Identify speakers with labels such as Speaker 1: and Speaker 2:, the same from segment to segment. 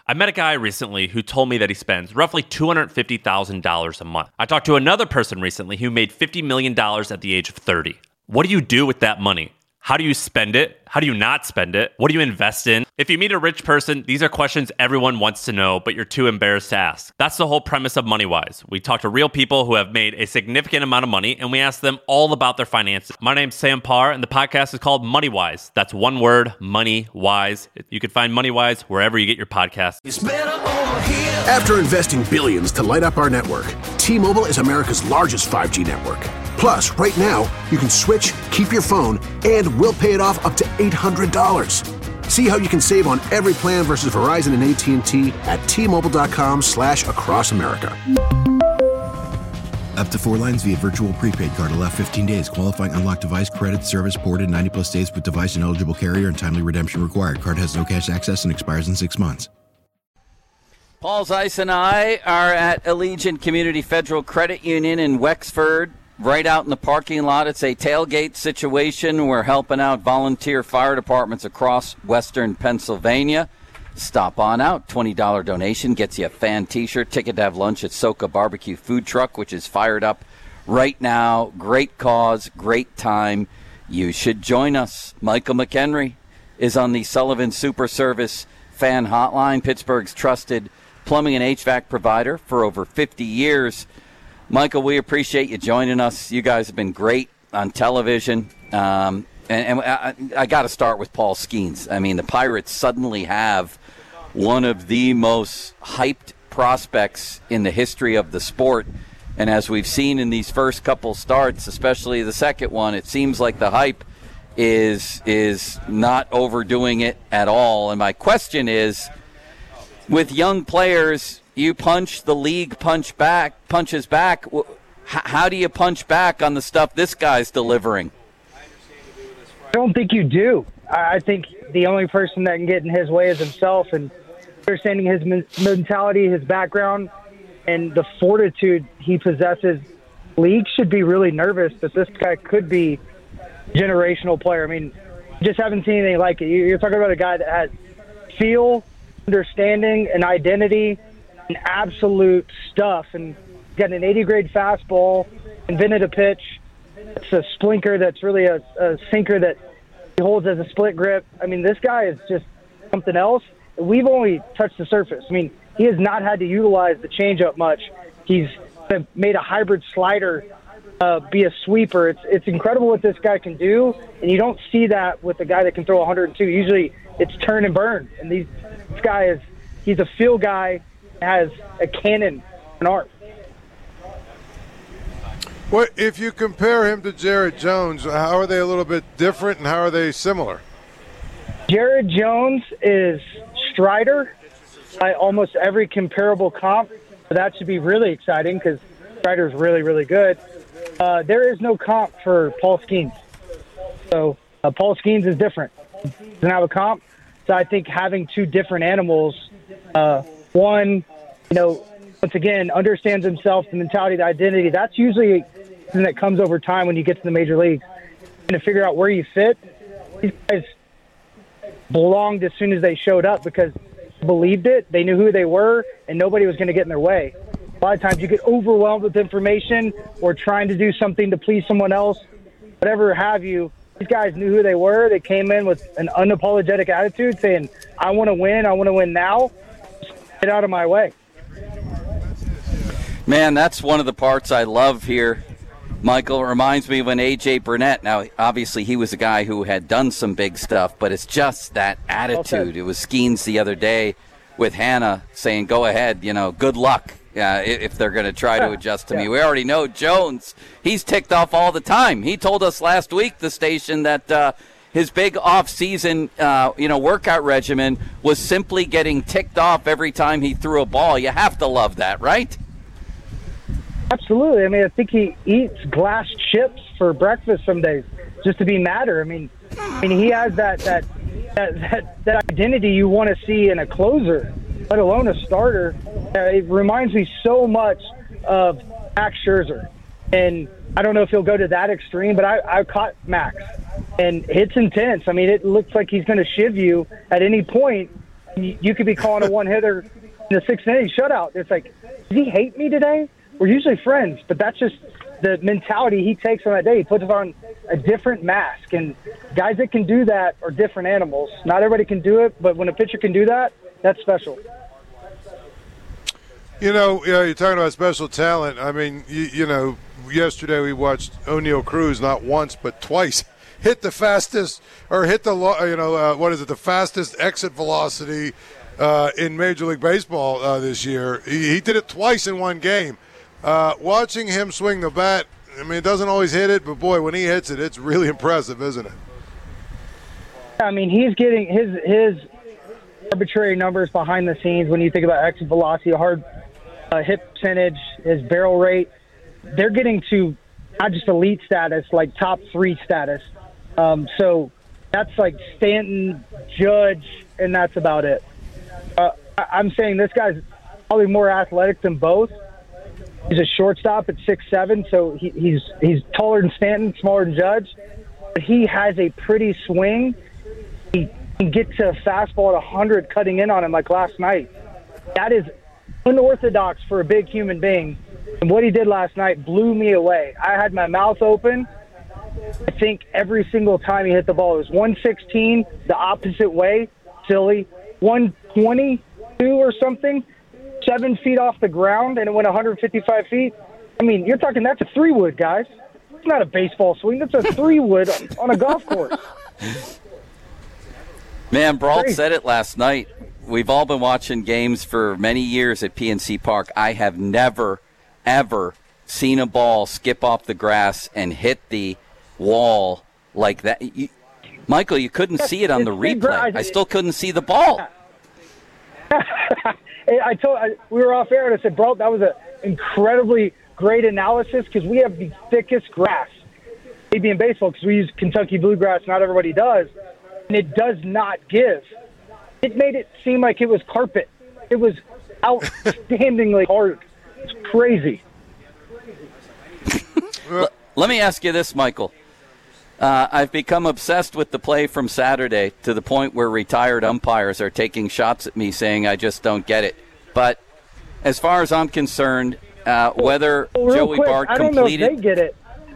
Speaker 1: I met a guy recently who told me that he spends roughly $250,000 a month. I talked to another person recently who made $50 million at the age of 30. What do you do with that money? How do you spend it? How do you not spend it? What do you invest in? If you meet a rich person, these are questions everyone wants to know, but you're too embarrassed to ask. That's the whole premise of MoneyWise. We talk to real people who have made a significant amount of money, and we ask them all about their finances. My name's Sam Parr, and the podcast is called MoneyWise. That's one word, MoneyWise. You can find MoneyWise wherever you get your podcasts.
Speaker 2: After investing billions to light up our network, T-Mobile is America's largest 5G network. Plus, right now, you can switch, keep your phone, and we'll pay it off up to $800. See how you can save on every plan versus Verizon and AT&T at T-Mobile.com/across America.
Speaker 3: Up to 4 lines via virtual prepaid card. Allow 15 days. Qualifying unlocked device credit service ported 90-plus days with device and eligible carrier and timely redemption required. Card has no cash access and expires in 6 months.
Speaker 4: Paul Zeiss and I are at Allegiant Community Federal Credit Union in Wexford, right out in the parking lot. It's a tailgate situation. We're helping out volunteer fire departments across western Pennsylvania. Stop on out. $20 donation gets you a fan T-shirt, ticket to have lunch at Soka Barbecue Food Truck, which is fired up right now. Great cause, great time. You should join us. Michael McHenry is on the Sullivan Super Service fan hotline, Pittsburgh's trusted plumbing and HVAC provider for over 50 years. Michael, we appreciate you joining us. You guys have been great on television. And I got to start with Paul Skeens. I mean, the Pirates suddenly have one of the most hyped prospects in the history of the sport. And as we've seen in these first couple starts, especially the second one, it seems like the hype is not overdoing it at all. And my question is, with young players, you punch, the league punches back. How do you punch back on the stuff this guy's delivering?
Speaker 5: I don't think you do. I think the only person that can get in his way is himself, and understanding his mentality, his background, and the fortitude he possesses. League should be really nervous that this guy could be a generational player. I mean, just haven't seen anything like it. You're talking about a guy that has feel, understanding, and identity, and absolute stuff, and got an 80-grade fastball, invented a pitch. It's a splinker that's really a sinker that he holds as a split grip. I mean, this guy is just something else. We've only touched the surface. I mean, he has not had to utilize the changeup much. He's made a hybrid slider be a sweeper. It's incredible what this guy can do, and you don't see that with a guy that can throw 102. Usually it's turn and burn, and this guy he's a feel guy, has a cannon, an arm.
Speaker 6: Well, if you compare him to Jared Jones, how are they a little bit different, and how are they similar?
Speaker 5: Jared Jones is Strider by almost every comparable comp. So that should be really exciting because Strider's really, really good. There is no comp for Paul Skeens. So Paul Skeens is different. He doesn't have a comp. So I think having two different animals, one, once again, understands himself, the mentality, the identity. That's usually something that comes over time when you get to the major leagues. And to figure out where you fit, these guys belonged as soon as they showed up because they believed it, they knew who they were, and nobody was going to get in their way. A lot of times you get overwhelmed with information or trying to do something to please someone else, whatever have you. These guys knew who they were. They came in with an unapologetic attitude saying, I want to win now. Get out of my way.
Speaker 4: Man, that's one of the parts I love here, Michael. It reminds me when A.J. Burnett, now obviously he was a guy who had done some big stuff, but it's just that attitude. It was Skeens the other day with Hannah saying, go ahead, good luck if they're going to try to adjust to me. We already know Jones, he's ticked off all the time. He told us last week, the station, that his big off-season workout regimen was simply getting ticked off every time he threw a ball. You have to love that, right?
Speaker 5: Absolutely. I mean, I think he eats glass chips for breakfast some days just to be madder. I mean, he has that identity you want to see in a closer, let alone a starter. It reminds me so much of Max Scherzer. And I don't know if he'll go to that extreme, but I caught Max. And it's intense. I mean, it looks like he's going to shiv you at any point. You could be calling a one-hitter in the sixth inning shutout. It's like, does he hate me today? We're usually friends, but that's just the mentality he takes on that day. He puts on a different mask, and guys that can do that are different animals. Not everybody can do it, but when a pitcher can do that, that's special.
Speaker 6: You're talking about special talent. I mean, yesterday we watched O'Neal Cruz not once but twice hit the fastest, or hit the fastest exit velocity in Major League Baseball this year. He did it twice in one game. Watching him swing the bat, I mean, it doesn't always hit it, but boy, when he hits it, it's really impressive, isn't it?
Speaker 5: I mean, he's getting his arbitrary numbers behind the scenes when you think about exit velocity, hard hit percentage, his barrel rate. They're getting to not just elite status, like top 3 status. So that's like Stanton, Judge, and that's about it. I'm saying this guy's probably more athletic than both. He's a shortstop at 6'7", so he's taller than Stanton, smaller than Judge. But he has a pretty swing. He can get to a fastball at 100 cutting in on him like last night. That is unorthodox for a big human being. And what he did last night blew me away. I had my mouth open. I think every single time he hit the ball, it was 116 the opposite way, silly, 122 or something, 7 feet off the ground, and it went 155 feet. I mean, you're talking, that's a 3-wood, guys. It's not a baseball swing. That's a 3-wood on a golf course.
Speaker 4: Man, Brault said it last night. We've all been watching games for many years at PNC Park. I have never, ever seen a ball skip off the grass and hit the wall like that. Michael, you couldn't see it on the replay. I still couldn't see the ball.
Speaker 5: We were off air and I said, bro, that was an incredibly great analysis because we have the thickest grass, maybe in baseball, because we use Kentucky bluegrass. Not everybody does, and it does not give. It made it seem like it was carpet. It was outstandingly hard. It's crazy.
Speaker 4: Let me ask you this, Michael. I've become obsessed with the play from Saturday to the point where retired umpires are taking shots at me saying I just don't get it. But as far as I'm concerned, whether Joey Bart completed...
Speaker 5: I don't know if they get it.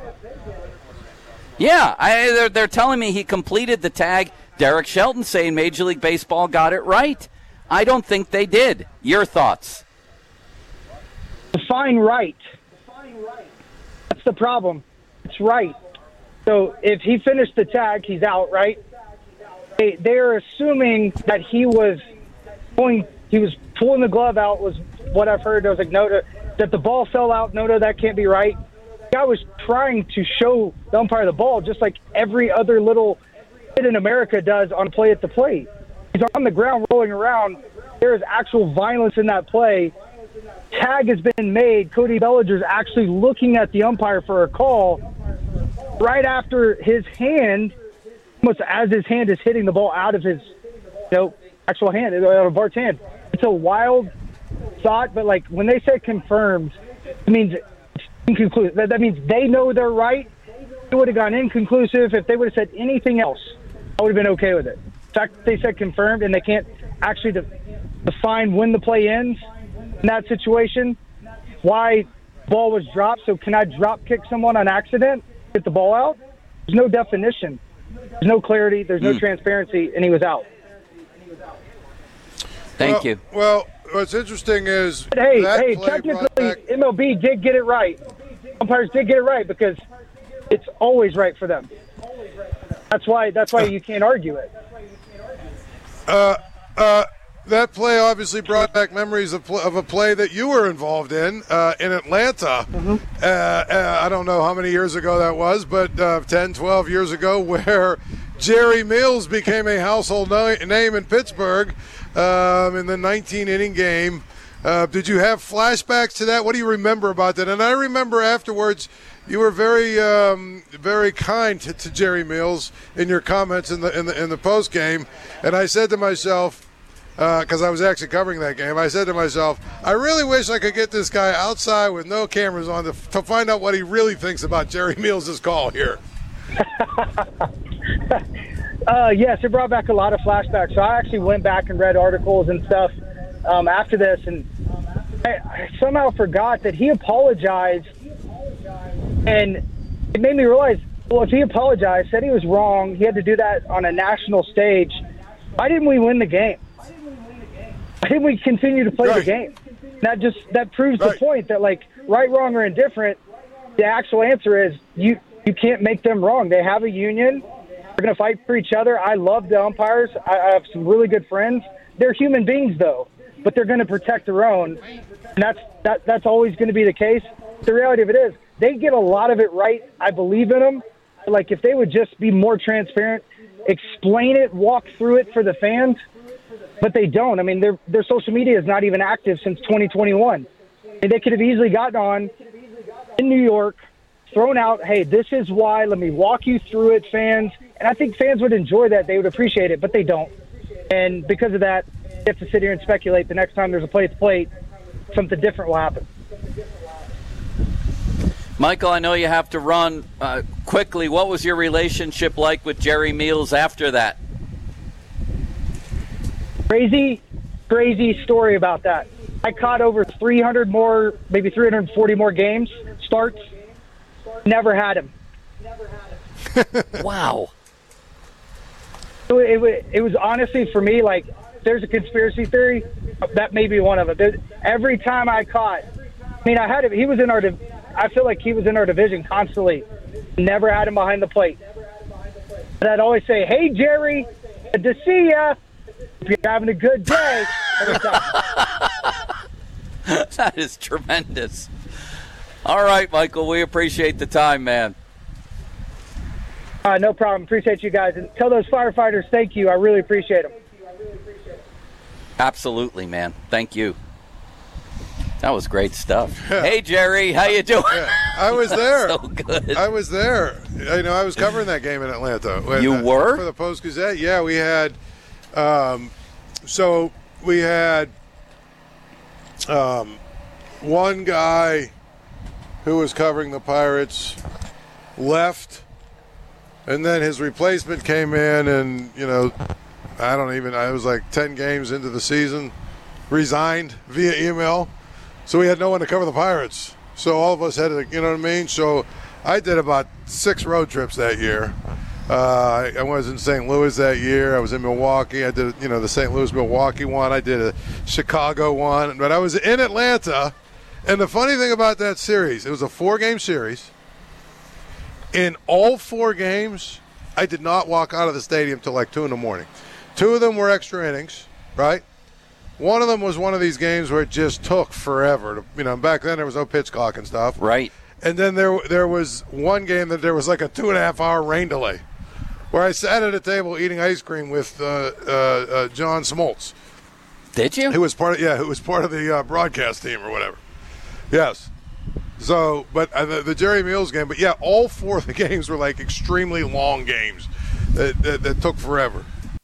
Speaker 4: Yeah, they're telling me he completed the tag. Derek Shelton saying Major League Baseball got it right. I don't think they did. Your thoughts?
Speaker 5: Define right. That's the problem. It's right. So if he finished the tag, he's out, right? They're assuming that he was pulling the glove out, was what I've heard. There was like, no, that the ball fell out. No, that can't be right. The guy was trying to show the umpire the ball just like every other little kid in America does on play at the plate. He's on the ground rolling around. There is actual violence in that play. Tag has been made. Cody Bellinger's actually looking at the umpire for a call right after his hand, almost as his hand is hitting the ball out of his actual hand, out of Bart's hand. It's a wild thought, but like when they say confirmed, it means it's inconclusive. That means they know they're right. It would have gone inconclusive. If they would have said anything else, I would have been okay with it. In fact, they said confirmed, and they can't actually define when the play ends in that situation, why ball was dropped. So can I drop kick someone on accident, get the ball out? There's no definition. There's no clarity. There's no transparency, and he was out.
Speaker 4: Thank you.
Speaker 6: Well, what's interesting is
Speaker 5: hey, technically MLB did get it right. Umpires did get it right because it's always right for them. That's why you can't argue it.
Speaker 6: That play obviously brought back memories of a play that you were involved in Atlanta. Mm-hmm. I don't know how many years ago that was, but 10, 12 years ago, where Jerry Mills became a household name in Pittsburgh in the 19-inning game. Did you have flashbacks to that? What do you remember about that? And I remember afterwards you were very, very kind to Jerry Mills in your comments in the post game, and I said to myself, because I was actually covering that game, I said to myself, I really wish I could get this guy outside with no cameras on to find out what he really thinks about Jerry Mills' call here.
Speaker 5: Yes, it brought back a lot of flashbacks. So I actually went back and read articles and stuff after this, and I somehow forgot that he apologized, and it made me realize, well, if he apologized, said he was wrong, he had to do that on a national stage, why didn't we win the game? Why didn't we continue to play the game? That proves the point that, like, right, wrong, or indifferent, the actual answer is you can't make them wrong. They have a union. They're going to fight for each other. I love the umpires. I have some really good friends. They're human beings, though, but they're going to protect their own. And that's always going to be the case. The reality of it is they get a lot of it right. I believe in them. Like, if they would just be more transparent, explain it, walk through it for the fans, but they don't. I mean, their social media is not even active since 2021. And they could have easily gotten on in New York, thrown out, hey, this is why, let me walk you through it, fans. And I think fans would enjoy that. They would appreciate it, but they don't. And because of that, you have to sit here and speculate the next time there's a plate, something different will happen.
Speaker 4: Michael, I know you have to run quickly. What was your relationship like with Jerry Meals after that?
Speaker 5: Crazy story about that. I caught over 300 more, maybe 340 more games, starts. Never had him.
Speaker 4: Wow.
Speaker 5: It was honestly, for me, like, there's a conspiracy theory, that may be one of them. Every time I caught, I mean, I had him, I feel like he was in our division constantly. Never had him behind the plate. And I'd always say, hey, Jerry, good to see ya. If you're having a good day. Every time.
Speaker 4: That is tremendous. All right, Michael, we appreciate the time, man.
Speaker 5: No problem. Appreciate you guys. And tell those firefighters thank you. I really appreciate them.
Speaker 4: Absolutely, man. Thank you. That was great stuff. Yeah. Hey, Jerry, how you doing?
Speaker 6: Yeah. I was there.
Speaker 4: So good.
Speaker 6: I was there. You know, I was covering that game in Atlanta.
Speaker 4: You were?
Speaker 6: For the Post-Gazette. Yeah, we had one guy who was covering the Pirates left, and then his replacement came in, and, you know, I was like 10 games into the season, resigned via email. So we had no one to cover the Pirates. So all of us had to, you know what I mean? So I did about 6 road trips that year. I was in St. Louis that year. I was in Milwaukee. I did, the St. Louis-Milwaukee one. I did a Chicago one. But I was in Atlanta. And the funny thing about that series, it was a 4-game series. In all 4 games, I did not walk out of the stadium till like 2 in the morning. 2 of them were extra innings, right? One of them was one of these games where it just took forever. Back then there was no pitch clock and stuff.
Speaker 4: Right.
Speaker 6: And then there was one game that there was like a 2.5-hour rain delay, where I sat at a table eating ice cream with John Smoltz.
Speaker 4: Did you?
Speaker 6: Who was part of the broadcast team or whatever. Yes. So, but the Jerry Meals game, but yeah, all 4 of the games were like extremely long games that took forever.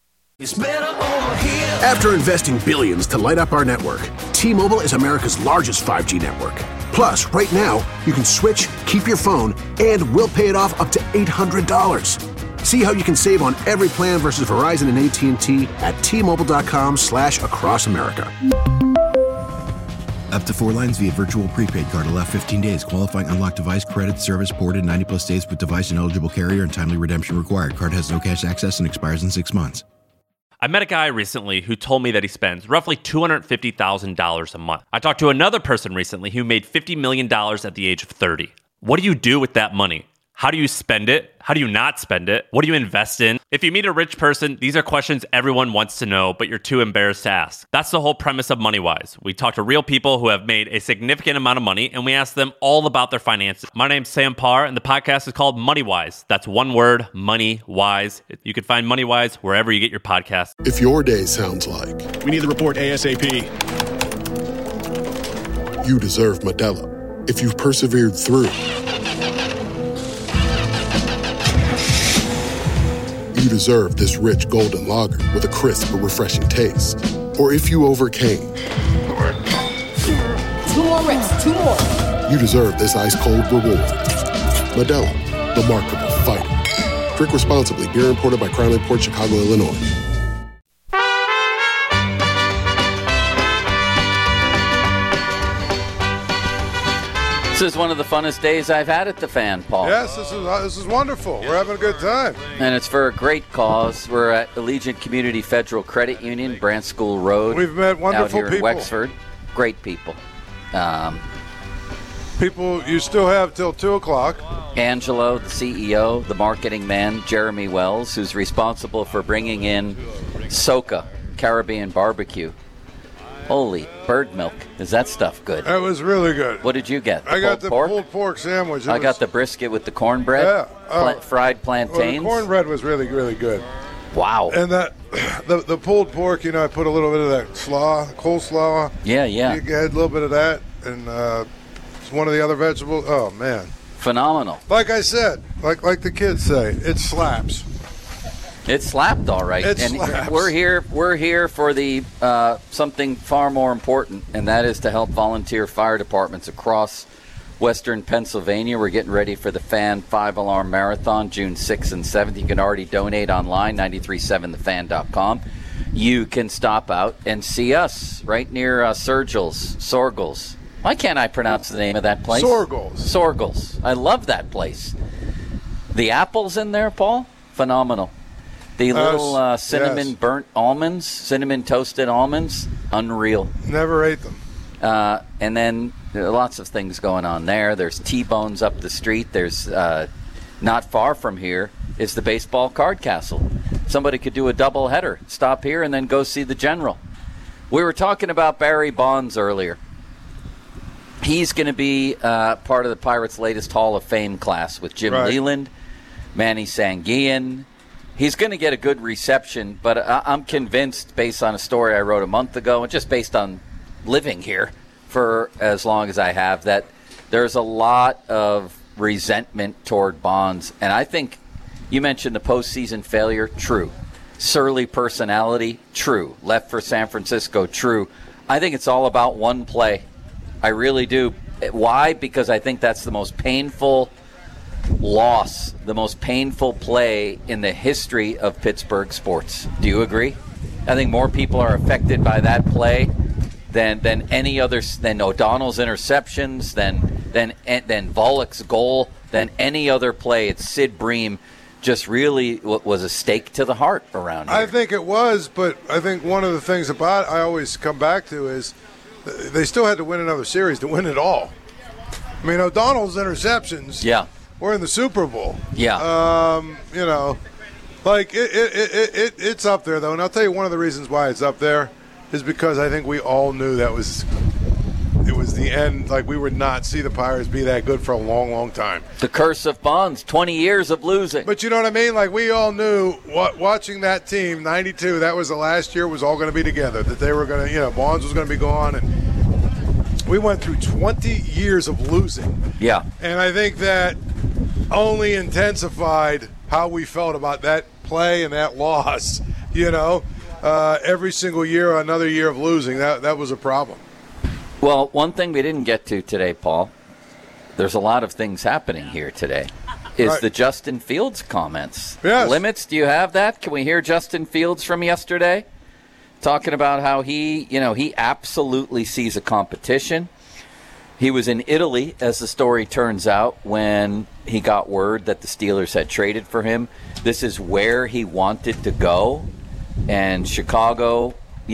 Speaker 2: After investing billions to light up our network, T-Mobile is America's largest 5G network. Plus, right now, you can switch, keep your phone, and we'll pay it off up to $800. See how you can save on every plan versus Verizon and AT&T at T-Mobile.com/across America.
Speaker 3: Up to 4 lines via virtual prepaid card. Allow 15 days. Qualifying unlocked device credit service ported 90-plus days with device and eligible carrier and timely redemption required. Card has no cash access and expires in 6 months.
Speaker 1: I met a guy recently who told me that he spends roughly $250,000 a month. I talked to another person recently who made $50 million at the age of 30. What do you do with that money? How do you spend it? How do you not spend it? What do you invest in? If you meet a rich person, these are questions everyone wants to know, but you're too embarrassed to ask. That's the whole premise of MoneyWise. We talk to real people who have made a significant amount of money, and we ask them all about their finances. My name's Sam Parr, and the podcast is called MoneyWise. That's one word, MoneyWise. You can find MoneyWise wherever you get your podcasts.
Speaker 7: If your day sounds like,
Speaker 8: we need the report ASAP,
Speaker 7: you deserve Modelo. If you've persevered through, you deserve this rich golden lager with a crisp but refreshing taste. Or if you overcame.
Speaker 9: 2 more reps, 2 more.
Speaker 7: You deserve this ice cold reward. Modelo, the Remarkable Fighter. Drink responsibly. Beer imported by Crown Imports, Chicago, Illinois.
Speaker 4: This is one of the funnest days I've had at the Fan, Paul.
Speaker 6: Yes, this is wonderful. We're having a good time.
Speaker 4: And it's for a great cause. We're at Allegiant Community Federal Credit Union, Branch School Road.
Speaker 6: We've met wonderful
Speaker 4: out here
Speaker 6: people.
Speaker 4: in Wexford. Great people.
Speaker 6: People you still have till 2 o'clock.
Speaker 4: Angelo, the CEO, the marketing man, Jeremy Wells, who's responsible for bringing in Soca, Caribbean barbecue. Holy bird milk. Is that stuff good?
Speaker 6: That was really good.
Speaker 4: What did you get?
Speaker 6: I got the pulled pork sandwich.
Speaker 4: I got the brisket with the cornbread.
Speaker 6: Yeah.
Speaker 4: Fried plantains.
Speaker 6: Well, the cornbread was really, really good.
Speaker 4: Wow.
Speaker 6: And the pulled pork, I put a little bit of that coleslaw.
Speaker 4: Yeah.
Speaker 6: You had a little bit of that, and it's one of the other vegetables. Oh, man.
Speaker 4: Phenomenal.
Speaker 6: Like I said, like the kids say, it slaps.
Speaker 4: It slapped all right.
Speaker 6: It
Speaker 4: and
Speaker 6: slaps.
Speaker 4: We're here for the something far more important, and that is to help volunteer fire departments across Western Pennsylvania. We're getting ready for the Fan 5-Alarm Marathon, June 6th and 7th. You can already donate online, 937thefan.com. You can stop out and see us right near Sorgels. Why can't I pronounce the name of that place? Sorgels. I love that place. The apples in there, Paul, phenomenal. The little cinnamon burnt almonds, cinnamon toasted almonds, unreal.
Speaker 6: Never ate them.
Speaker 4: And then there are lots of things going on there. There's T-Bones up the street. There's not far from here is the baseball card castle. Somebody could do a double header, stop here and then go see the General. We were talking about Barry Bonds earlier. He's going to be part of the Pirates' latest Hall of Fame class with Jim Leland, Manny Sanguillen. He's going to get a good reception, but I'm convinced, based on a story I wrote a month ago, and just based on living here for as long as I have, that there's a lot of resentment toward Bonds. And I think you mentioned the postseason failure, true. Surly personality, true. Left for San Francisco, true. I think it's all about one play. I really do. Why? Because I think that's the most painful loss, the most painful play in the history of Pittsburgh sports. Do you agree? I think more people are affected by that play than any other, than O'Donnell's interceptions, than Volek's goal, than any other play. It's Sid Bream just really was a stake to the heart around here.
Speaker 6: I think it was, but I think one of the things about it I always come back to is they still had to win another series to win it all. I mean, O'Donnell's interceptions.
Speaker 4: Yeah.
Speaker 6: We're in the Super Bowl.
Speaker 4: Yeah.
Speaker 6: It's up there, though. And I'll tell you one of the reasons why it's up there is because I think we all knew it was the end. Like, we would not see the Pirates be that good for a long, long time.
Speaker 4: The curse of Bonds, 20 years of losing.
Speaker 6: But you know what I mean? Like, we all knew watching that team, 92, that was the last year was all going to be together, that they were going to, Bonds was going to be gone, and we went through 20 years of losing.
Speaker 4: Yeah.
Speaker 6: And I think that only intensified how we felt about that play and that loss. Every single year, another year of losing, that was a problem.
Speaker 4: Well, one thing we didn't get to today, Paul, there's a lot of things happening here today, is the Justin Fields comments.
Speaker 6: Yes.
Speaker 4: Limits, do you have that? Can we hear Justin Fields from yesterday? Talking about how he absolutely sees a competition. He was in Italy, as the story turns out, when he got word that the Steelers had traded for him. This is where he wanted to go. And Chicago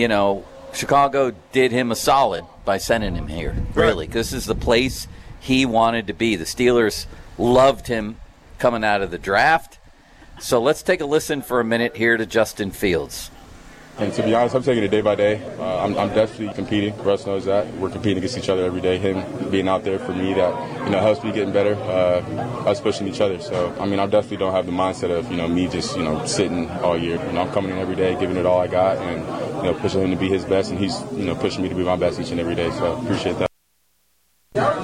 Speaker 4: did him a solid by sending him here, really. This is the place he wanted to be. The Steelers loved him coming out of the draft. So let's take a listen for a minute here to Justin Fields.
Speaker 8: And to be honest, I'm taking it day by day. I'm definitely competing. Russ knows that. We're competing against each other every day. Him being out there for me, that helps me getting better. Us pushing each other. So I definitely don't have the mindset of me just sitting all year. I'm coming in every day, giving it all I got, and pushing him to be his best, and he's pushing me to be my best each and every day. So I appreciate that. Not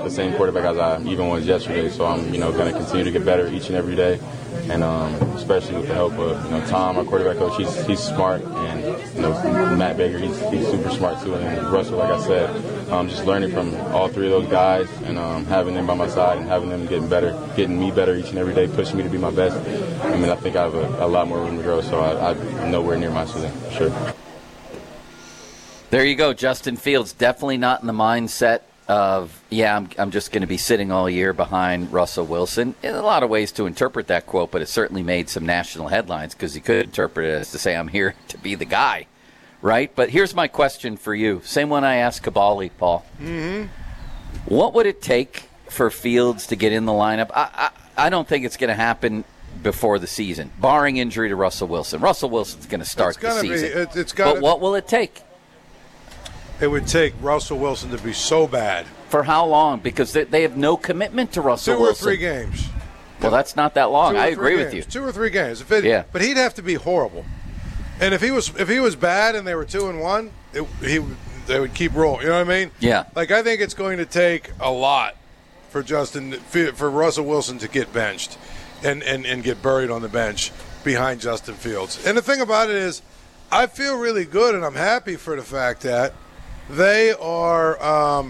Speaker 8: not the same quarterback as I even was yesterday. So I'm, going to continue to get better each and every day. And especially with the help of, Tom, our quarterback coach, he's smart. And, Matt Baker, he's super smart too. And Russell, like I said, just learning from all three of those guys and having them by my side and having them getting me better each and every day, pushing me to be my best. I mean, I think I have a lot more room to grow, so I'm nowhere near my ceiling, for sure.
Speaker 4: There you go, Justin Fields. Definitely not in the mindset of, I'm just going to be sitting all year behind Russell Wilson. In a lot of ways to interpret that quote, but it certainly made some national headlines because he could interpret it as to say, I'm here to be the guy, right? But here's my question for you. Same one I asked Kabali, Paul. Mm-hmm. What would it take for Fields to get in the lineup? I don't think it's going to happen before the season, barring injury to Russell Wilson. Russell Wilson's going to start the season. But what will it take?
Speaker 6: It would take Russell Wilson to be so bad.
Speaker 4: For how long? Because they have no commitment to Russell Wilson.
Speaker 6: 2 or 3 games.
Speaker 4: Well, that's not that long. I agree with you.
Speaker 6: 2 or 3 games. But he'd have to be horrible. And if he was bad and they were 2-1, they would keep rolling. You know what I mean?
Speaker 4: Yeah.
Speaker 6: Like, I think it's going to take a lot for Russell Wilson to get benched and get buried on the bench behind Justin Fields. And the thing about it is, I feel really good and I'm happy for the fact that they are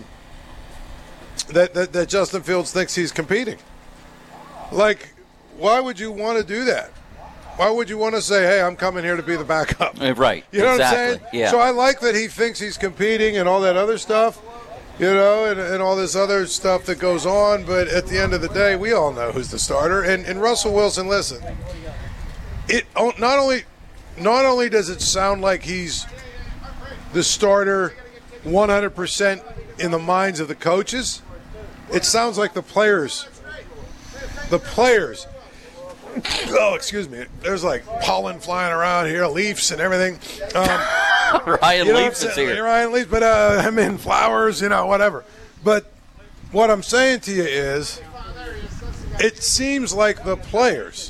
Speaker 6: that Justin Fields thinks he's competing. Like, why would you want to do that? Why would you want to say, hey, I'm coming here to be the backup?
Speaker 4: Right.
Speaker 6: You know
Speaker 4: exactly.
Speaker 6: what I'm saying?
Speaker 4: Yeah.
Speaker 6: So I like that he thinks he's competing and all that other stuff, and all this other stuff that goes on. But at the end of the day, we all know who's the starter. And Russell Wilson, listen, it not only does it sound like he's the starter 100% in the minds of the coaches, it sounds like the players. Oh, excuse me. There's like pollen flying around here, leaves and everything.
Speaker 4: Ryan Leafs is here.
Speaker 6: Ryan Leafs, but I mean flowers, whatever. But what I'm saying to you is, it seems like the players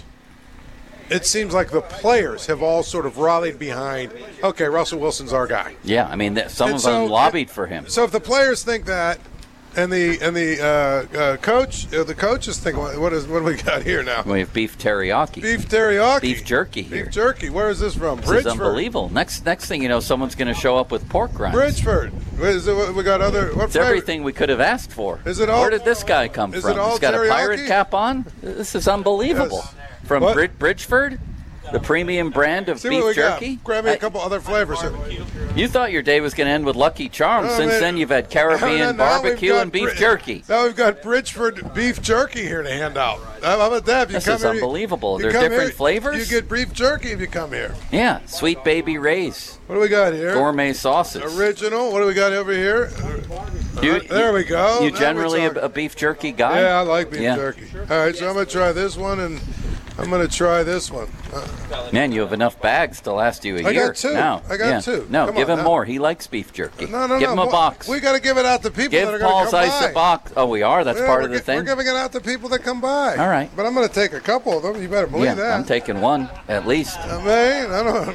Speaker 6: have all sort of rallied behind, okay, Russell Wilson's our guy.
Speaker 4: Yeah, I mean, some of them lobbied for him.
Speaker 6: So if the players think that, and the coaches think, what do we got here now?
Speaker 4: We have beef teriyaki.
Speaker 6: Beef
Speaker 4: jerky here.
Speaker 6: Beef jerky. Where is this from?
Speaker 4: This is unbelievable. Next thing you know, someone's going to show up with pork rinds.
Speaker 6: Bridgeford. We got other.
Speaker 4: It's everything we could have asked for.
Speaker 6: Is it all?
Speaker 4: Where did this guy come from? He's got
Speaker 6: teriyaki?
Speaker 4: A pirate cap on. This is unbelievable.
Speaker 6: Yes.
Speaker 4: From Bridgeford, the premium brand of beef jerky.
Speaker 6: Grab me a couple other flavors.
Speaker 4: You thought your day was going to end with Lucky Charms. Since then, you've had Caribbean barbecue and beef jerky.
Speaker 6: Now we've got Bridgeford beef jerky here to hand out. How about that?
Speaker 4: This is unbelievable. There are different flavors.
Speaker 6: You get beef jerky if you come here.
Speaker 4: Yeah, Sweet Baby Ray's.
Speaker 6: What do we got here?
Speaker 4: Gourmet sauces.
Speaker 6: Original. What do we got over here? There we go.
Speaker 4: You generally a beef jerky guy?
Speaker 6: Yeah, I like beef jerky. All right, so I'm going to try this one, and I'm going to try this one.
Speaker 4: Man, you have enough bags to last you a year.
Speaker 6: I got 2.
Speaker 4: Now.
Speaker 6: I got 2.
Speaker 4: No, give him more. He likes beef jerky.
Speaker 6: No.
Speaker 4: Give him a box.
Speaker 6: We got to give it out to people that are going to come by.
Speaker 4: Give Paul's Ice a box. Oh, we are? That's part of the thing?
Speaker 6: We're giving it out to people that come by.
Speaker 4: All right.
Speaker 6: But I'm going to take a couple of them. You better believe that.
Speaker 4: I'm taking one, at least.
Speaker 6: I mean,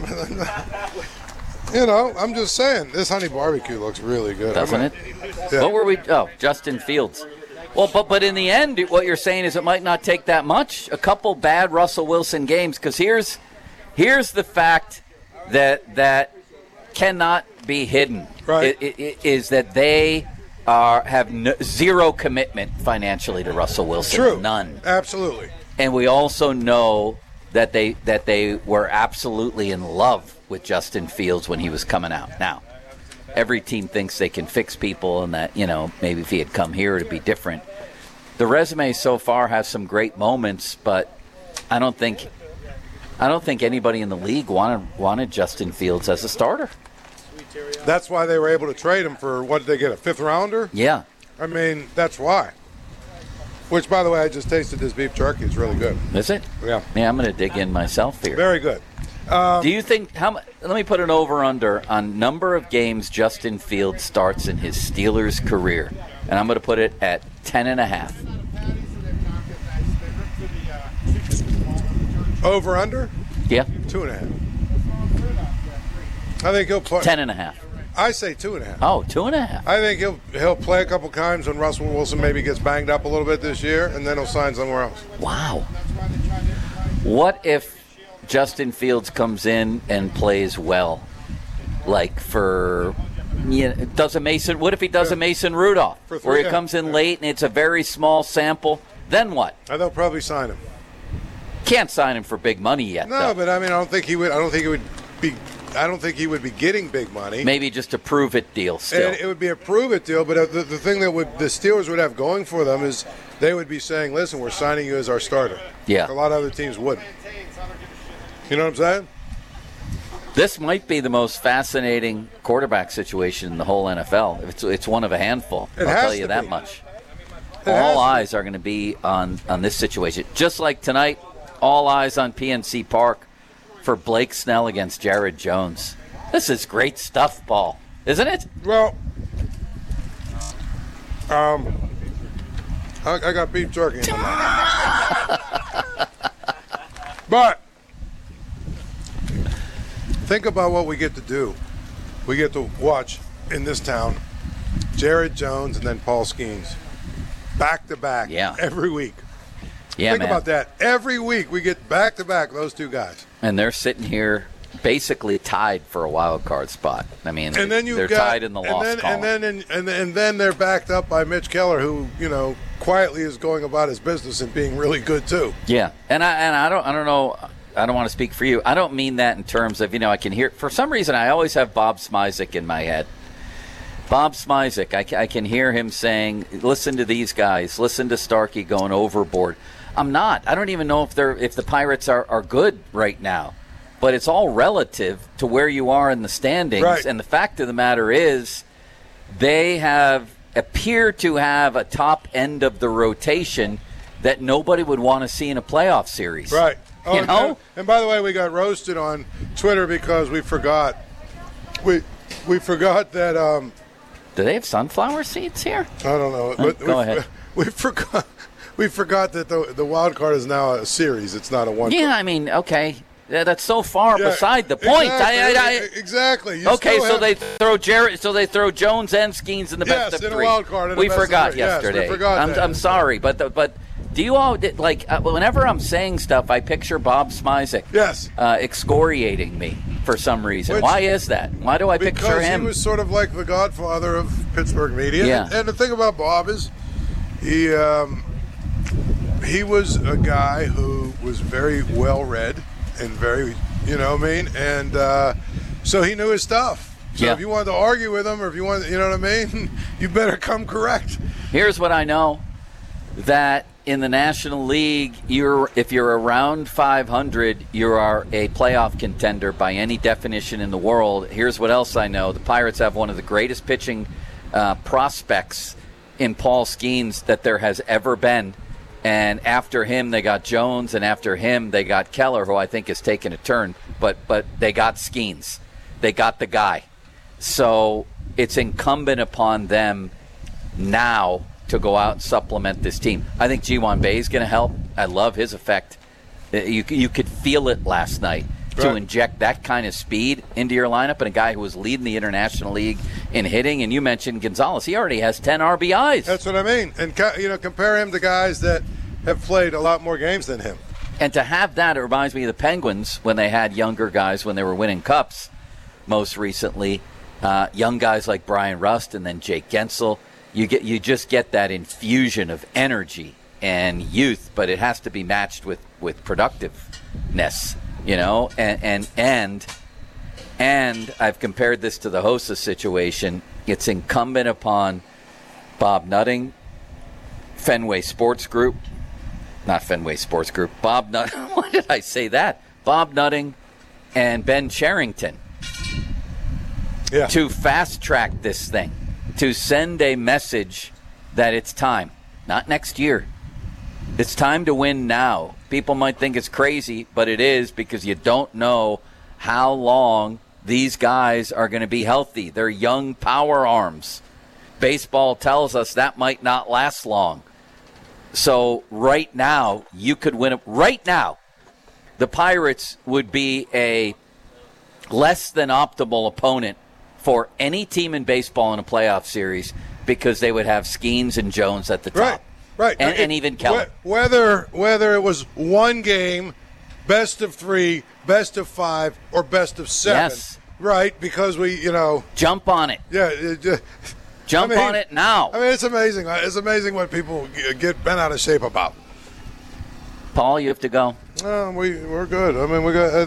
Speaker 6: I'm just saying, this honey barbecue looks really good.
Speaker 4: Doesn't it? Yeah. What were we? Oh, Justin Fields. Well, but in the end, what you're saying is it might not take that much. A couple bad Russell Wilson games, because here's the fact that cannot be hidden.
Speaker 6: Right.
Speaker 4: Is that they have zero commitment financially to Russell Wilson.
Speaker 6: True.
Speaker 4: None.
Speaker 6: Absolutely.
Speaker 4: And we also know that they were absolutely in love with Justin Fields when he was coming out. Now, every team thinks they can fix people and that, maybe if he had come here, it'd be different. The resume so far has some great moments, but I don't think anybody in the league wanted Justin Fields as a starter.
Speaker 6: That's why they were able to trade him for, what did they get, a 5th rounder?
Speaker 4: Yeah.
Speaker 6: I mean, that's why. Which, by the way, I just tasted this beef jerky. It's really good.
Speaker 4: Is it?
Speaker 6: Yeah.
Speaker 4: Yeah, I'm going to dig in myself here.
Speaker 6: Very good.
Speaker 4: Do you think let me put an over-under on number of games Justin Fields starts in his Steelers career, and I'm going to put it at 10.5.
Speaker 6: Over/under?
Speaker 4: Yeah.
Speaker 6: 2.5. I think he'll play
Speaker 4: 10.5.
Speaker 6: I say 2.5.
Speaker 4: Oh, 2.5.
Speaker 6: I think he'll play a couple times when Russell Wilson maybe gets banged up a little bit this year, and then he'll sign somewhere else.
Speaker 4: Wow. What if Justin Fields comes in and plays well, like for does a Mason? What if he does a Mason Rudolph, where he comes in late and it's a very small sample? Then what?
Speaker 6: They'll probably sign him.
Speaker 4: Can't sign him for big money yet.
Speaker 6: No,
Speaker 4: though.
Speaker 6: but I mean, I don't think he would be getting big money.
Speaker 4: Maybe just a prove it deal still.
Speaker 6: And it would be a prove it deal, but the thing that the Steelers would have going for them is they would be saying, listen, we're signing you as our starter.
Speaker 4: Yeah.
Speaker 6: A lot of other teams wouldn't. You know what I'm saying?
Speaker 4: This might be the most fascinating quarterback situation in the whole NFL. It's one of a handful. I'll tell you that much. All eyes are going to be on this situation. Just like tonight, all eyes on PNC Park for Blake Snell against Jared Jones. This is great stuff, Paul, isn't it?
Speaker 6: Well, I got beef jerky in my mouth. But think about what we get to do. We get to watch in this town Jared Jones and then Paul Skeens. Back-to-back every week.
Speaker 4: Yeah,
Speaker 6: Think about that. Every week we get back-to-back those two guys.
Speaker 4: And they're sitting here basically tied for a wild card spot. I mean,
Speaker 6: and then
Speaker 4: they're tied in the loss column.
Speaker 6: And then they're backed up by Mitch Keller, who, quietly is going about his business and being really good too.
Speaker 4: Yeah. And I don't know, I don't want to speak for you. I don't mean that in terms of, I can hear, for some reason I always have Bob Smizik in my head. Bob Smizik, I can hear him saying, listen to these guys, listen to Starkey going overboard. I'm not. I don't even know if the Pirates are good right now. But it's all relative to where you are in the standings.
Speaker 6: Right.
Speaker 4: And the fact of the matter is they appear to have a top end of the rotation that nobody would want to see in a playoff series.
Speaker 6: Right.
Speaker 4: Oh,
Speaker 6: and by the way, we got roasted on Twitter because we forgot. We forgot that.
Speaker 4: Do they have sunflower seeds here?
Speaker 6: I don't know. But
Speaker 4: go ahead.
Speaker 6: We forgot that the wild card is now a series. It's not a one.
Speaker 4: Yeah, I mean, okay. That's so far beside the point.
Speaker 6: Exactly.
Speaker 4: They throw Jones and Skeens in the best of three.
Speaker 6: In a wild card.
Speaker 4: We forgot yesterday.
Speaker 6: Yes, we forgot
Speaker 4: I'm sorry, but do you all whenever I'm saying stuff, I picture Bob Smizik.
Speaker 6: Yes.
Speaker 4: Excoriating me for some reason. Why is that? Why do I picture him?
Speaker 6: Because he was sort of like the godfather of Pittsburgh media.
Speaker 4: Yeah.
Speaker 6: And the thing about Bob is he was a guy who was very well read and very, and so he knew his stuff. So if you wanted to argue with him, or if you wanted, you better come correct.
Speaker 4: Here's what I know, that in the National League, if you're around 500, you are a playoff contender by any definition in the world. Here's what else I know. The Pirates have one of the greatest pitching prospects in Paul Skeens that there has ever been. And after him, they got Jones, and after him, they got Keller, who I think has taken a turn. But they got Skeens. They got the guy. So it's incumbent upon them now to go out and supplement this team. I think Ji-Hwan Bae is going to help. I love his effect. You could feel it last night. To inject that kind of speed into your lineup, and a guy who was leading the International League in hitting. And you mentioned Gonzalez. He already has 10 RBIs.
Speaker 6: That's what I mean. And, compare him to guys that have played a lot more games than him.
Speaker 4: And to have that, it reminds me of the Penguins when they had younger guys when they were winning cups most recently. Young guys like Brian Rust and then Jake Gensel. You just get that infusion of energy and youth, but it has to be matched with productiveness. And I've compared this to the Hossa situation. It's incumbent upon Bob Nutting, Fenway Sports Group, not Fenway Sports Group, Bob Nutting, why did I say that? Bob Nutting and Ben Cherington to fast-track this thing, to send a message that it's time, not next year. It's time to win now. People might think it's crazy, but it is, because you don't know how long these guys are going to be healthy. They're young power arms. Baseball tells us that might not last long. So right now, you could win it. Right now, the Pirates would be a less than optimal opponent for any team in baseball in a playoff series because they would have Skeens and Jones at the top.
Speaker 6: Right.
Speaker 4: And even Keller.
Speaker 6: Whether it was one game, best of 3, best of 5, or best of 7.
Speaker 4: Yes.
Speaker 6: Right, because we,
Speaker 4: Jump on it.
Speaker 6: Yeah.
Speaker 4: Jump on it now.
Speaker 6: I mean, it's amazing. It's amazing what people get bent out of shape about.
Speaker 4: Paul, you have to go.
Speaker 6: We're good. I mean, we got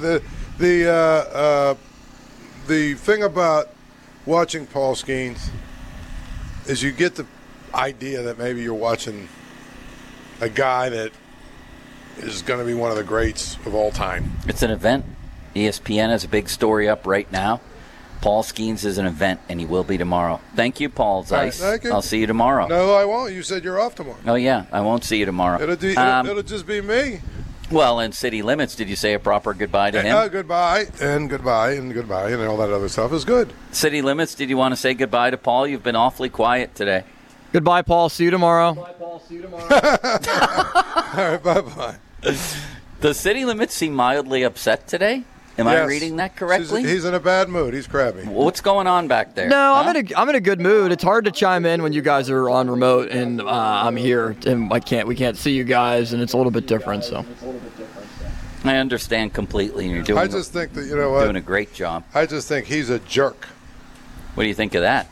Speaker 6: the thing about watching Paul Skeens is you get the idea that maybe you're watching a guy that is going to be one of the greats of all time.
Speaker 4: It's an event. ESPN has a big story up right now. Paul Skeens is an event, and he will be tomorrow. Thank you, Paul Zeiss.
Speaker 6: Thank you.
Speaker 4: I'll see you tomorrow.
Speaker 6: No, I won't. You said you're off tomorrow.
Speaker 4: Oh, yeah. I won't see you tomorrow.
Speaker 6: It'll just be me.
Speaker 4: Well, in City Limits, did you say a proper goodbye to him?
Speaker 6: Goodbye, and goodbye, and goodbye, and all that other stuff is good.
Speaker 4: City Limits, did you want to say goodbye to Paul? You've been awfully quiet today.
Speaker 9: Goodbye, Paul. See you tomorrow.
Speaker 6: All right, bye-bye.
Speaker 4: Does City Limits seem mildly upset today? Am I reading that correctly?
Speaker 6: He's in a bad mood. He's crabby.
Speaker 4: What's going on back there?
Speaker 9: No, I'm in a good mood. It's hard to chime in when you guys are on remote and I'm here and we can't see you guys, and it's a little bit different. So
Speaker 4: I understand completely. You're doing.
Speaker 6: I just think that doing
Speaker 4: a great job.
Speaker 6: I just think he's a jerk.
Speaker 4: What do you think of that?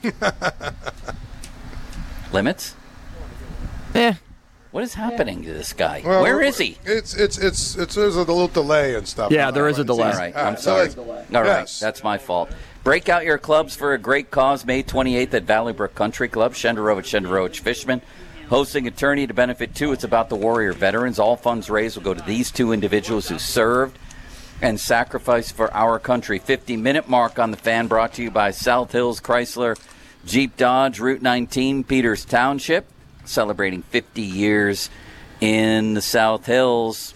Speaker 4: Limits?
Speaker 9: Yeah.
Speaker 4: What is happening to this guy?
Speaker 6: Well,
Speaker 4: where is he?
Speaker 6: It's there's a little delay and stuff.
Speaker 9: Yeah, there is a delay.
Speaker 4: All right, I'm sorry. All right, that's my fault. Break out your clubs for a great cause. May 28th at Valley Brook Country Club. Shenderovich Fishman hosting a tourney to benefit too. It's about the Warrior veterans. All funds raised will go to these two individuals who served and sacrificed for our country. 50-minute mark on the Fan, brought to you by South Hills Chrysler Jeep Dodge, Route 19, Peters Township. Celebrating 50 years in the South Hills.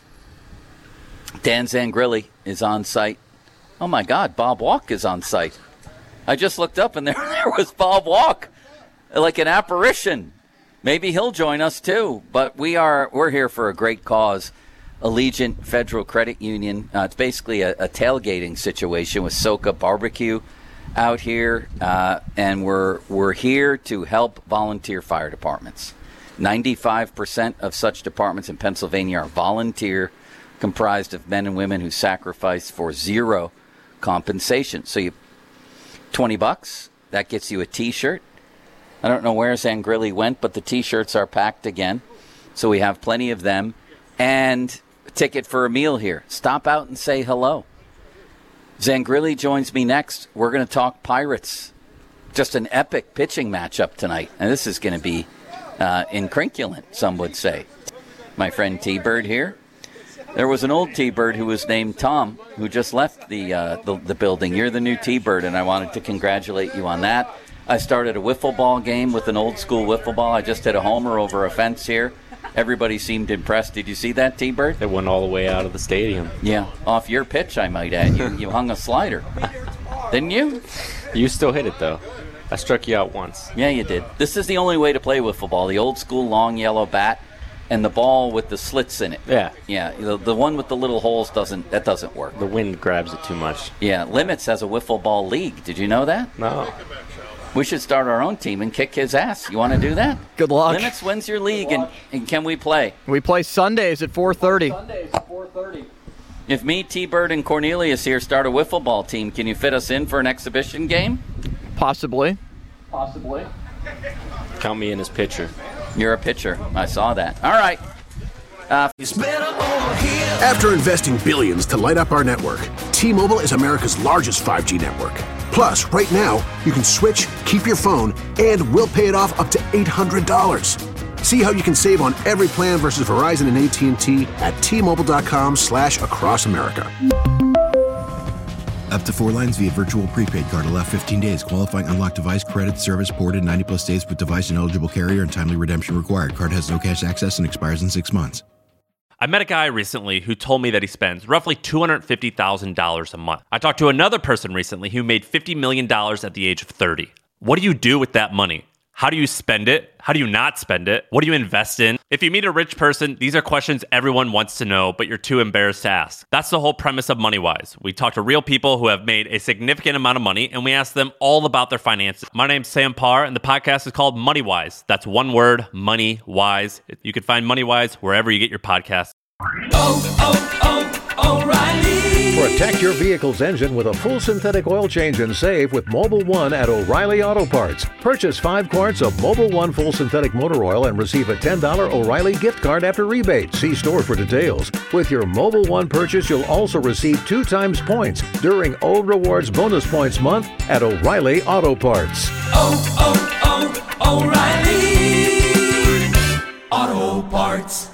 Speaker 4: Dan Zangrilli is on site. Oh, my God, Bob Walk is on site. I just looked up, and there was Bob Walk, like an apparition. Maybe he'll join us, too. But we're here for a great cause. Allegiant Federal Credit Union. It's basically a tailgating situation with Soca Barbecue out here, and we're here to help volunteer fire departments. 95% of such departments in Pennsylvania are volunteer, comprised of men and women who sacrifice for zero compensation. So $20, that gets you a T-shirt. I don't know where Zangrilli went, but the T-shirts are packed again, so we have plenty of them. And a ticket for a meal here. Stop out and say hello. Zangrilli joins me next. We're going to talk Pirates. Just an epic pitching matchup tonight. And this is going to be incrinculant, some would say. My friend T-Bird here. There was an old T-Bird who was named Tom, who just left the building. You're the new T-Bird, and I wanted to congratulate you on that. I started a wiffle ball game with an old school wiffle ball. I just hit a homer over a fence here. Everybody seemed impressed. Did you see that, T-Bird?
Speaker 10: It went all the way out of the stadium.
Speaker 4: Yeah, off your pitch, I might add. You hung a slider. Didn't you?
Speaker 10: You still hit it, though. I struck you out once.
Speaker 4: Yeah, you did. This is the only way to play wiffle ball. The old school long yellow bat and the ball with the slits in it.
Speaker 10: Yeah.
Speaker 4: Yeah, the one with the little holes doesn't work.
Speaker 10: The wind grabs it too much.
Speaker 4: Yeah, Limits has a wiffle ball league. Did you know that?
Speaker 10: No.
Speaker 4: We should start our own team and kick his ass. You want to do that?
Speaker 9: Good luck.
Speaker 4: Limits wins your league, and can we play?
Speaker 9: We play Sundays at 4:30.
Speaker 4: If me, T-Bird, and Cornelius here start a wiffle ball team, can you fit us in for an exhibition game?
Speaker 9: Possibly.
Speaker 10: Count me in as pitcher.
Speaker 4: You're a pitcher. I saw that. All right.
Speaker 2: After investing billions to light up our network, T-Mobile is America's largest 5G network. Plus, right now, you can switch, keep your phone, and we'll pay it off up to $800. See how you can save on every plan versus Verizon and AT&T at T-Mobile.com/across America.
Speaker 3: Up to 4 lines via virtual prepaid card. Allow 15 days. Qualifying unlocked device credit service ported 90+ days with device and eligible carrier and timely redemption required. Card has no cash access and expires in 6 months.
Speaker 1: I met a guy recently who told me that he spends roughly $250,000 a month. I talked to another person recently who made $50 million at the age of 30. What do you do with that money? How do you spend it? How do you not spend it? What do you invest in? If you meet a rich person, these are questions everyone wants to know, but you're too embarrassed to ask. That's the whole premise of MoneyWise. We talk to real people who have made a significant amount of money, and we ask them all about their finances. My name's Sam Parr, and the podcast is called MoneyWise. That's one word, MoneyWise. You can find MoneyWise wherever you get your podcasts.
Speaker 11: O'Reilly. Protect your vehicle's engine with a full synthetic oil change and save with Mobil 1 at O'Reilly Auto Parts. Purchase 5 quarts of Mobil 1 full synthetic motor oil and receive a $10 O'Reilly gift card after rebate. See store for details. With your Mobil 1 purchase, you'll also receive 2 times points during O Rewards Bonus Points Month at O'Reilly Auto Parts.
Speaker 12: O'Reilly Auto Parts.